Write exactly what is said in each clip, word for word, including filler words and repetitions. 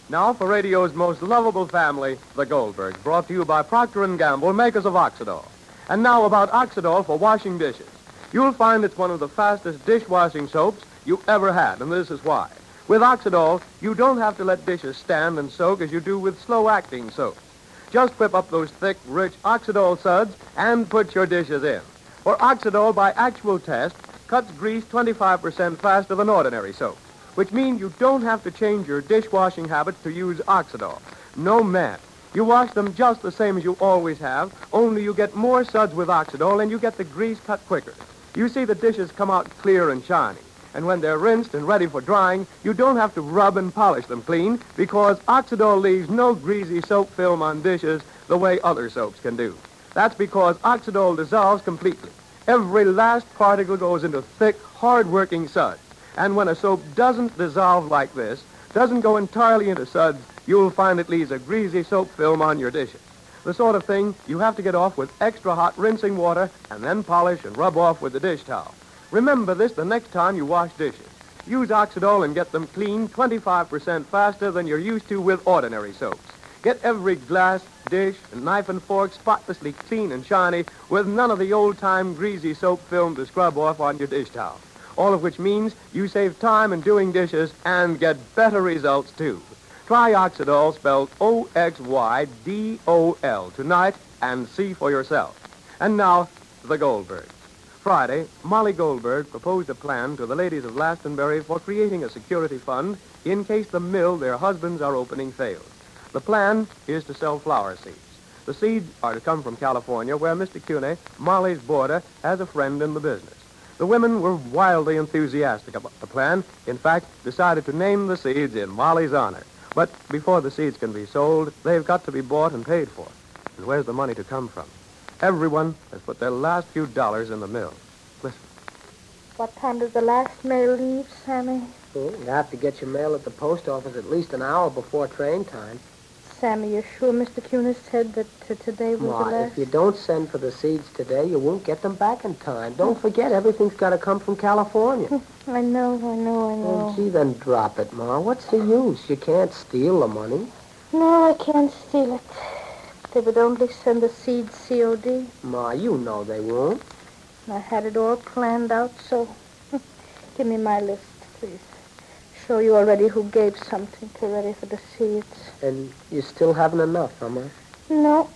Now for radio's most lovable family, the Goldbergs, brought to you by Procter and Gamble, makers of Oxidol. And now about Oxidol for washing dishes. You'll find it's one of the fastest dishwashing soaps you ever had, and this is why. With Oxidol, you don't have to let dishes stand and soak as you do with slow-acting soaps. Just whip up those thick, rich Oxidol suds and put your dishes in. For Oxidol, by actual test, cuts grease twenty-five percent faster than ordinary soap, which means you don't have to change your dishwashing habits to use Oxidol. No, man. You wash them just the same as you always have, only you get more suds with Oxidol and you get the grease cut quicker. You see the dishes come out clear and shiny. And when they're rinsed and ready for drying, you don't have to rub and polish them clean because Oxidol leaves no greasy soap film on dishes the way other soaps can do. That's because Oxidol dissolves completely. Every last particle goes into thick, hard-working suds. And when a soap doesn't dissolve like this, doesn't go entirely into suds, you'll find it leaves a greasy soap film on your dishes. The sort of thing you have to get off with extra hot rinsing water and then polish and rub off with the dish towel. Remember this the next time you wash dishes. Use Oxidol and get them clean twenty-five percent faster than you're used to with ordinary soaps. Get every glass, dish, and knife and fork spotlessly clean and shiny with none of the old-time greasy soap film to scrub off on your dish towel. All of which means you save time in doing dishes and get better results, too. Try Oxidol, spelled O X Y D O L, tonight and see for yourself. And now, the Goldbergs. Friday, Molly Goldberg proposed a plan to the ladies of Glastonbury for creating a security fund in case the mill their husbands are opening fails. The plan is to sell flower seeds. The seeds are to come from California, where Mister Cuney, Molly's boarder, has a friend in the business. The women were wildly enthusiastic about the plan. In fact, decided to name the seeds in Molly's honor. But before the seeds can be sold, they've got to be bought and paid for. And where's the money to come from? Everyone has put their last few dollars in the mill. Listen. What time does the last mail leave, Sammy? Well, you have to get your mail at the post office at least an hour before train time. Sammy, you're sure Mister Cunis said that uh, today was Ma, the last? If you don't send for the seeds today, you won't get them back in time. Don't forget, everything's got to come from California. I know, I know, I know. Oh, gee, then drop it, Ma. What's the use? You can't steal the money. No, I can't steal it. They would only send the seeds C O D. Ma, you know they won't. I had it all planned out, so give me my list, please. Show you already who gave something to ready for the seeds. And you still haven't enough, huh, Ma? No.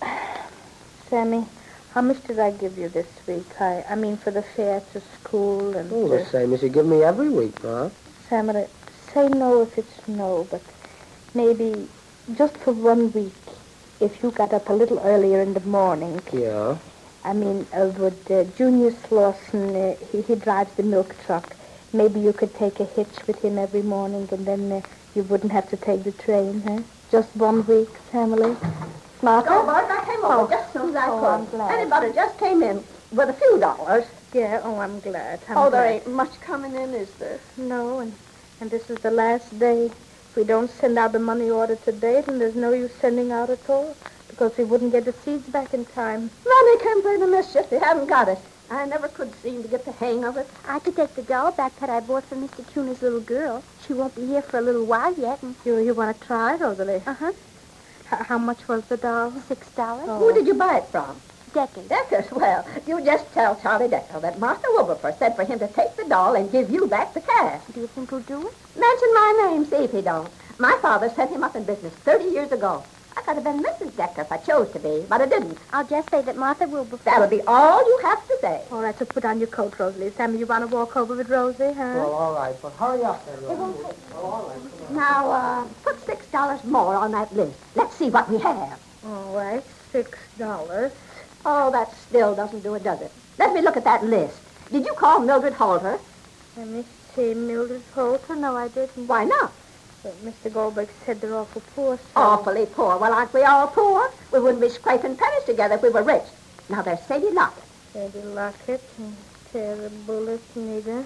Sammy, how much did I give you this week? I I mean for the fare to school and... Oh, the same as you give me every week, Ma. Sammy, say no if it's no, but maybe just for one week, if you got up a little earlier in the morning. Yeah? I mean, uh, would uh, Junior Slauson, uh, he, he drives the milk truck. Maybe you could take a hitch with him every morning, and then uh, you wouldn't have to take the train, huh? Just one week, family. Martha? No, Bart, I came over Oh. just as soon as I Oh, could. I'm glad. Anybody just came in with a few dollars. Yeah, oh, I'm glad. I'm oh, glad. there ain't much coming in, is there? No, and, and this is the last day. If we don't send out the money order today, then there's no use sending out at all, because we wouldn't get the seeds back in time. Money can bring the mischief. They haven't got it. I never could seem to get the hang of it. I could take the doll back that I bought for Mister Cuna's little girl. She won't be here for a little while yet. And... You you want to try, Rosalie? Uh-huh. H- how much was the doll? Six dollars. Oh. Who did you buy it from? Deckers. Deckers. Well, you just tell Charlie Decker that Martha Wilberforce said for him to take the doll and give you back the cash. Do you think he'll do it? Mention my name, see if he don't. My father set him up in business thirty years ago. I could have been Missus Decker if I chose to be, but I didn't. I'll just say that Martha Wilberforce... That'll be all you have to say. All right, so put on your coat, Rosalie. Sammy, you want to walk over with Rosie, huh? Well, all right, but hurry up then, Rosie. won't take Now, uh, put six dollars more on that list. Let's see what we have. All right, six dollars. Oh, that still doesn't do it, does it? Let me look at that list. Did you call Mildred Holter? Let me see, Mildred Holter. No, I didn't. Why not? But Mister Goldberg said they're awful poor, so... Awfully poor. Well, aren't we all poor? We wouldn't be scraping pennies together if we were rich. Now, there's Sadie Lockett. Sadie Lockett and Tara Bullock, neither.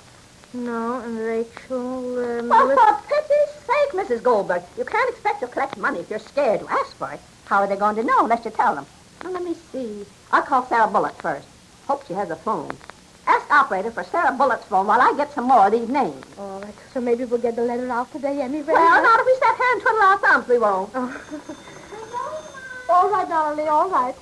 No, and Rachel, uh, Oh, Millis. for pity's sake, Missus Goldberg, you can't expect to collect money if you're scared to ask for it. How are they going to know unless you tell them? Now, let me see. I'll call Sarah Bullock first. Hope she has a phone. Ask operator for Sarah Bullock's phone while I get some more of these names. All right, so maybe we'll get the letter out today anyway. Well, not if we sit here and twiddle our thumbs, we won't. Oh. All right, darling, all right.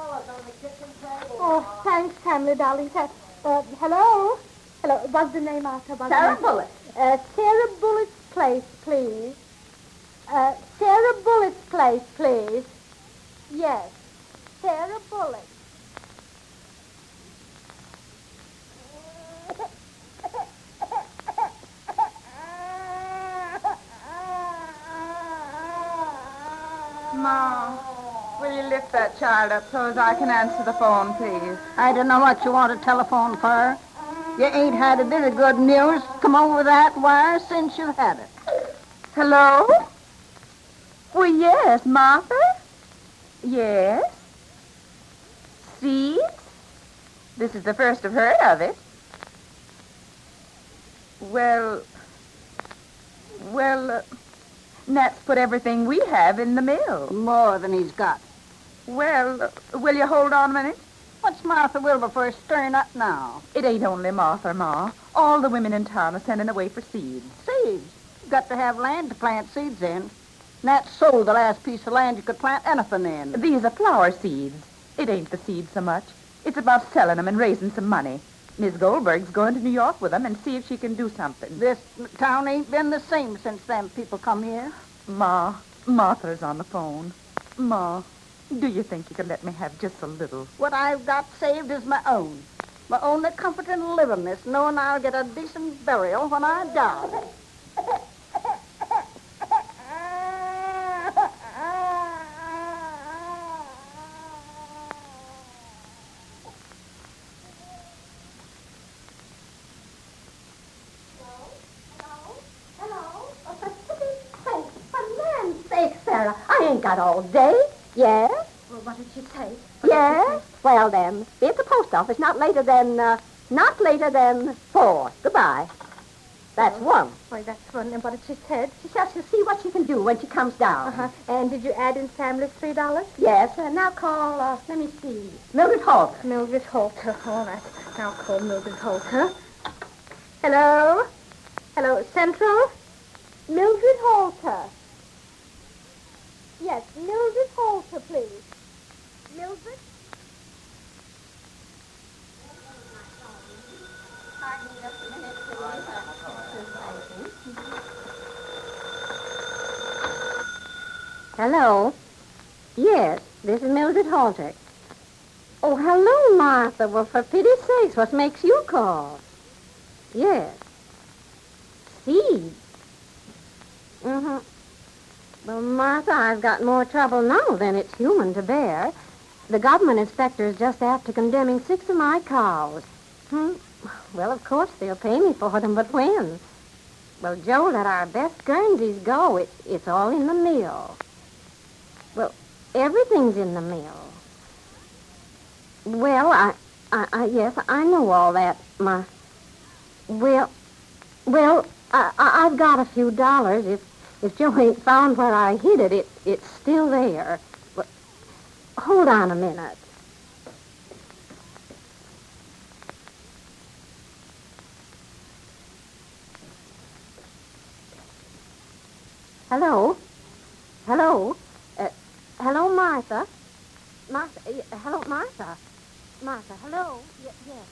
Oh, thanks, Tammy, darling. Th- Uh, hello? Hello, what's the name, Arthur? What's Sarah the name? Bullock. Uh, Sarah Bullock's place, please. Uh, Sarah Bullock's place, please. Yes, Sarah Bullock. Ma, will you lift that child up so as I can answer the phone, please? I don't know what you want to telephone for. You ain't had a bit of good news come over that wire since you had it. Hello? Well, yes, Martha? Yes? Seeds? This is the first I've heard of it. Well, well, uh, Nat's put everything we have in the mill. More than he's got. Well, uh, will you hold on a minute? What's Martha Wilberforce stirring up now? It ain't only Martha, Ma. All the women in town are sending away for seeds. Seeds. Got to have land to plant seeds in. Nat sold the last piece of land you could plant anything in. These are flower seeds. It ain't the seeds so much. It's about selling them and raising some money. Miss Goldberg's going to New York with them and see if she can do something. This town ain't been the same since them people come here. Ma, Martha's on the phone. Ma, do you think you could let me have just a little? What I've got saved is my own. My only comfort in living is knowing I'll get a decent burial when I die. Sarah, I ain't got all day. Yes? Well, what did she say? Yes? Well, then, be at the post office not later than, uh, not later than four. Goodbye. That's one. Why, that's one. And what did she say? She says she'll see what she can do when she comes down. Uh-huh. And did you add in family's three dollars? Yes, uh, now call, uh, let me see, Mildred Halter. Mildred Halter. All right. Now call Mildred Halter. Hello? Hello, Central? Mildred Halter. Yes, Mildred Halter, please. Mildred? Hello? Yes, this is Mildred Halter. Oh, hello, Martha. Well, for pity's sakes, what makes you call? Yes. Seeds. Mm-hmm. Well, Martha, I've got more trouble now than it's human to bear. The government inspector is just after condemning six of my cows. Hmm? Well, of course, they'll pay me for them, but when? Well, Joe, let our best Guernseys go. It, it's all in the mill. Well, everything's in the mill. Well, I, I, I yes, I know all that, Ma. Well, well, I, I, I've got a few dollars. If if Joe ain't found where I hid it, it it's still there. But hold on a minute. Hello? Hello? Uh, hello, Martha? Martha? Uh, hello, Martha? Martha, hello? Y- yes.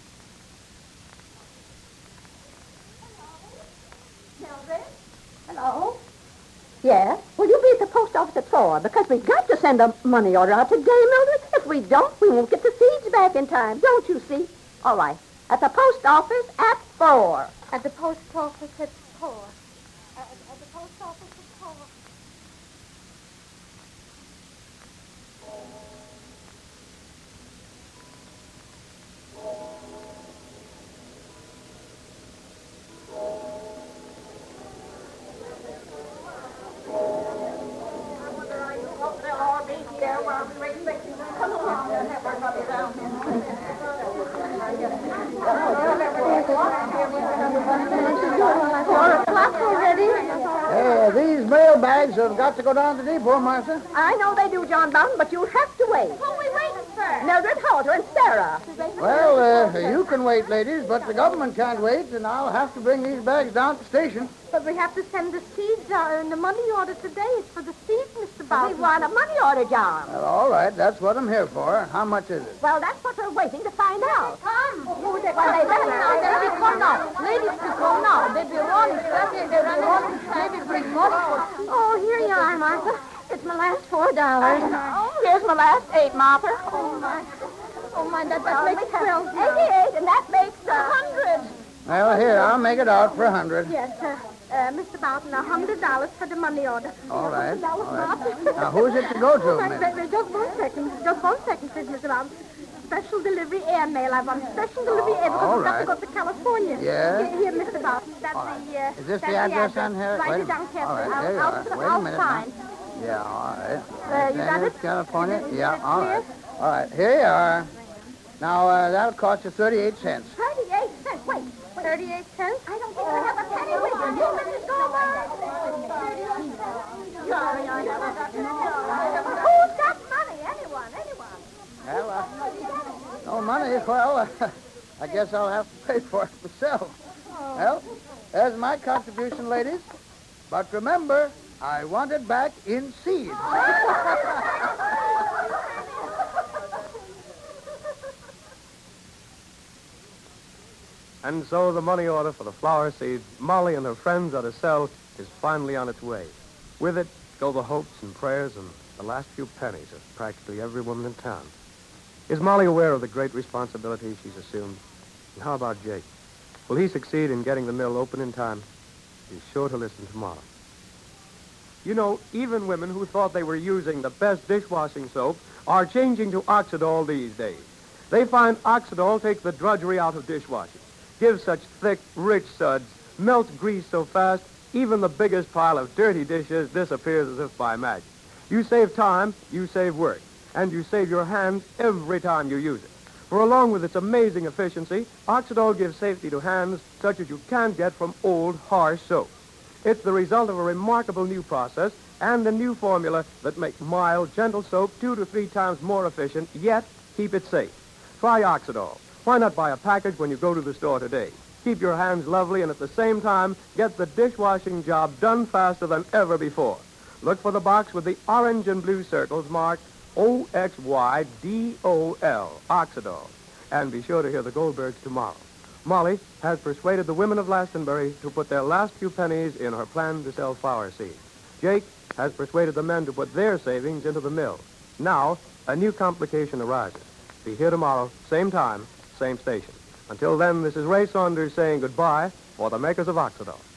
Mildred? Hello? Yes? Will you be at the post office at four? Because we've got to send a money order out today, Mildred. If we don't, we won't get the seeds back in time. Don't you see? All right. At the post office at four. At the post office at four. At, at the post office at four. Yeah, these mail bags have got to go down to the depot, Martha. I know they do, John Bowden, but you'll have to wait. Who are we waiting for? Mildred Halter and Sarah. Well, uh, you can wait, ladies, but the government can't wait, and I'll have to bring these bags down to the station. But we have to send the seeds uh, and the money order today. It's for the seeds, Mister We Bowden. want a money order, John. Well, all right, that's what I'm here for. How much is it? Well, that's what we're waiting to find out. Come. Who they, well, they better now. They better come now. Ladies, to come now. They be running. They be running. Maybe bring money. Oh, here you are, Martha. It's my last four dollars. Oh, here's my last eight, Martha. Oh, my. Oh, my, that, Well, that makes twelve now. eighty-eight, and that makes a hundred. Well, here, I'll make it out for a hundred. Yes, sir. Uh, Mister Bowden, a hundred dollars for the money order. All right. That was All right. not- Now, who's it to go to, Oh, my, miss? wait, wait, just one second. Just one second, please, Mister Bowden. Special delivery airmail. I want special delivery air because all we've got right. to go to California. Yeah? Here, here, Mister Bowden. That's All right. the, uh, Is this that's the address on here? Write Wait a it down minute. carefully. All right, I'll, there you I'll, are. I'll, Wait a I'll minute now. sign. Yeah, all right. Uh, you got it? California? Is it- is Yeah, it all clear? right. All right, here you are. Now, uh, that'll cost you thirty-eight cents. Thirty-eight cents. Wait. Thirty-eight cents? I don't think we have a penny with you, you, Missus Goldberg. Who's got money? Anyone, anyone. Well, uh, no money. Well, uh, I guess I'll have to pay for it myself. Well, there's my contribution, ladies. But remember, I want it back in seeds. And so the money order for the flower seeds Molly and her friends are to sell is finally on its way. With it go the hopes and prayers and the last few pennies of practically every woman in town. Is Molly aware of the great responsibility she's assumed? And how about Jake? Will he succeed in getting the mill open in time? Be sure to listen tomorrow. You know, even women who thought they were using the best dishwashing soap are changing to Oxidol these days. They find Oxidol takes the drudgery out of dishwashing, gives such thick, rich suds, melts grease so fast, even the biggest pile of dirty dishes disappears as if by magic. You save time, you save work, and you save your hands every time you use it. For along with its amazing efficiency, Oxidol gives safety to hands such as you can't get from old, harsh soap. It's the result of a remarkable new process and a new formula that makes mild, gentle soap two to three times more efficient, yet keep it safe. Try Oxidol. Why not buy a package when you go to the store today? Keep your hands lovely and at the same time get the dishwashing job done faster than ever before. Look for the box with the orange and blue circles marked O X Y D O L, Oxidol. And be sure to hear the Goldbergs tomorrow. Molly has persuaded the women of Glastonbury to put their last few pennies in her plan to sell flower seeds. Jake has persuaded the men to put their savings into the mill. Now, a new complication arises. Be here tomorrow, same time, same station. Until then, this is Ray Saunders saying goodbye for the makers of Oxidol.